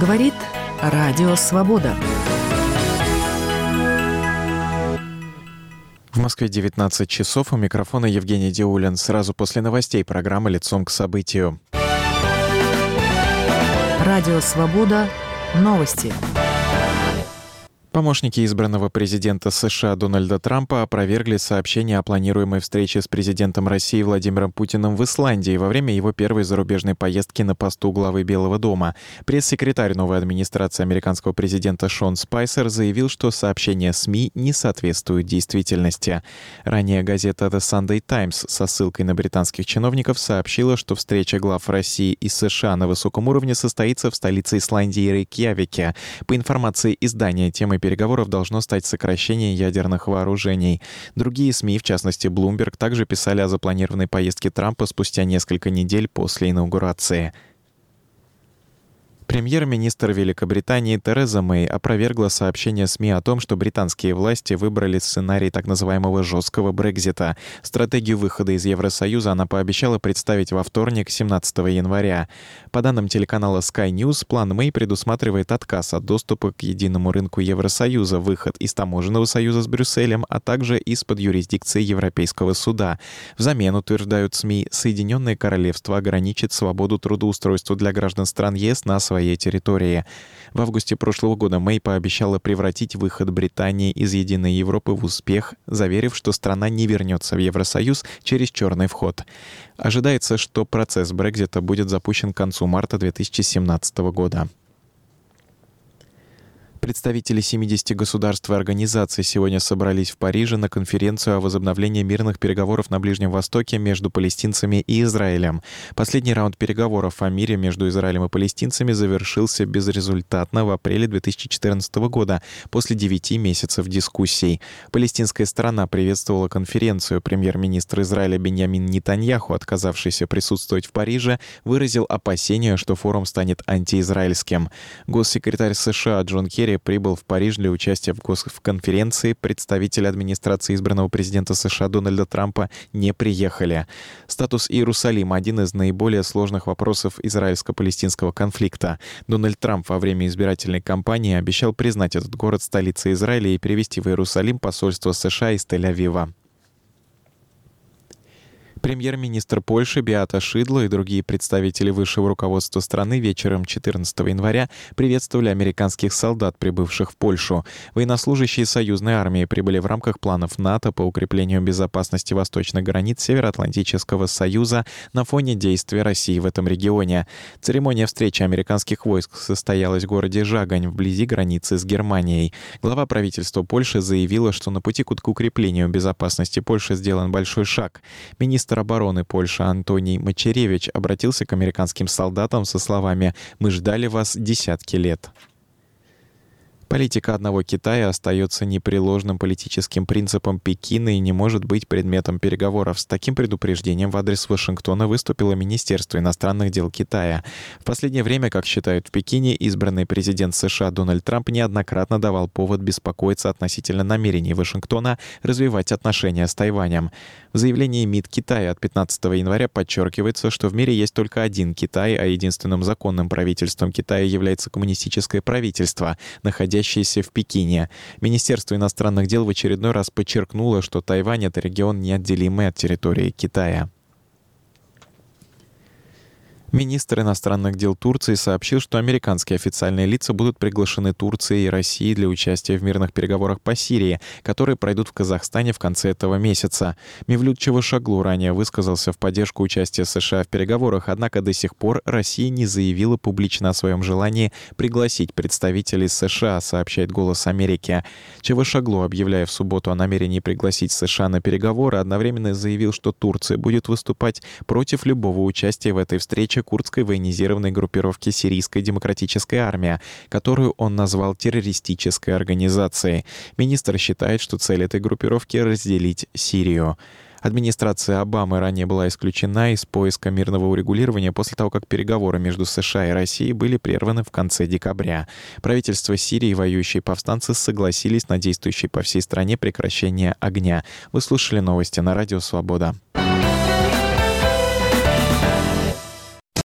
Говорит Радио Свобода. В Москве 19 часов. У микрофона Евгений Диулин. Сразу после новостей программы «Лицом к событию». Радио Свобода. Новости. Помощники избранного президента США Дональда Трампа опровергли сообщение о планируемой встрече с президентом России Владимиром Путиным в Исландии во время его первой зарубежной поездки на посту главы Белого дома. Пресс-секретарь новой администрации американского президента Шон Спайсер заявил, что сообщения СМИ не соответствуют действительности. Ранее газета The Sunday Times со ссылкой на британских чиновников сообщила, что встреча глав России и США на высоком уровне состоится в столице Исландии Рейкьявике. По информации издания, темой переговоров должно стать сокращение ядерных вооружений. Другие СМИ, в частности Bloomberg, также писали о запланированной поездке Трампа спустя несколько недель после инаугурации. Премьер-министр Великобритании Тереза Мэй опровергла сообщение СМИ о том, что британские власти выбрали сценарий так называемого жесткого Брексита. Стратегию выхода из Евросоюза она пообещала представить во вторник, 17 января. По данным телеканала Sky News, план Мэй предусматривает отказ от доступа к единому рынку Евросоюза, выход из таможенного союза с Брюсселем, а также из-под юрисдикции Европейского суда. Взамен, утверждают СМИ, Соединенное Королевство ограничит свободу трудоустройства для граждан стран ЕС на своей территории. В августе прошлого года Мэй пообещала превратить выход Британии из единой Европы в успех, заверив, что страна не вернется в Евросоюз через черный вход. Ожидается, что процесс Брексита будет запущен к концу марта 2017 года. Представители 70 государств и организаций сегодня собрались в Париже на конференцию о возобновлении мирных переговоров на Ближнем Востоке между палестинцами и Израилем. Последний раунд переговоров о мире между Израилем и палестинцами завершился безрезультатно в апреле 2014 года, после 9 месяцев дискуссий. Палестинская сторона приветствовала конференцию. Премьер-министр Израиля Биньямин Нетаньяху, отказавшийся присутствовать в Париже, выразил опасения, что форум станет антиизраильским. Госсекретарь США Джон Керри прибыл в Париж для участия в конференции. Представители администрации избранного президента США Дональда Трампа не приехали. Статус Иерусалима — один из наиболее сложных вопросов израильско-палестинского конфликта. Дональд Трамп во время избирательной кампании обещал признать этот город столицей Израиля и перевести в Иерусалим посольство США из Тель-Авива. Премьер-министр Польши Беата Шидло и другие представители высшего руководства страны вечером 14 января приветствовали американских солдат, прибывших в Польшу. Военнослужащие союзной армии прибыли в рамках планов НАТО по укреплению безопасности восточных границ Североатлантического союза на фоне действий России в этом регионе. Церемония встречи американских войск состоялась в городе Жагань, вблизи границы с Германией. Глава правительства Польши заявила, что на пути к укреплению безопасности Польши сделан большой шаг. Министр обороны Польши Антоний Мачеревич обратился к американским солдатам со словами «Мы ждали вас десятки лет». Политика одного Китая остается непреложным политическим принципом Пекина и не может быть предметом переговоров. С таким предупреждением в адрес Вашингтона выступило Министерство иностранных дел Китая. В последнее время, как считают в Пекине, избранный президент США Дональд Трамп неоднократно давал повод беспокоиться относительно намерений Вашингтона развивать отношения с Тайванем. В заявлении МИД Китая от 15 января подчеркивается, что в мире есть только один Китай, а единственным законным правительством Китая является коммунистическое правительство, находящееся в Пекине. Министерство иностранных дел в очередной раз подчеркнуло, что Тайвань — это регион, неотделимый от территории Китая. Министр иностранных дел Турции сообщил, что американские официальные лица будут приглашены Турцией и Россией для участия в мирных переговорах по Сирии, которые пройдут в Казахстане в конце этого месяца. Мевлют Чавушоглу ранее высказался в поддержку участия США в переговорах, однако до сих пор Россия не заявила публично о своем желании пригласить представителей США, сообщает «Голос Америки». Чавушоглу, объявляя в субботу о намерении пригласить США на переговоры, одновременно заявил, что Турция будет выступать против любого участия в этой встрече курдской военизированной группировки Сирийская демократическая армия, которую он назвал террористической организацией. Министр считает, что цель этой группировки — разделить Сирию. Администрация Обамы ранее была исключена из поиска мирного урегулирования после того, как переговоры между США и Россией были прерваны в конце декабря. Правительство Сирии и воюющие повстанцы согласились на действующее по всей стране прекращение огня. Вы слушали новости на Радио Свобода.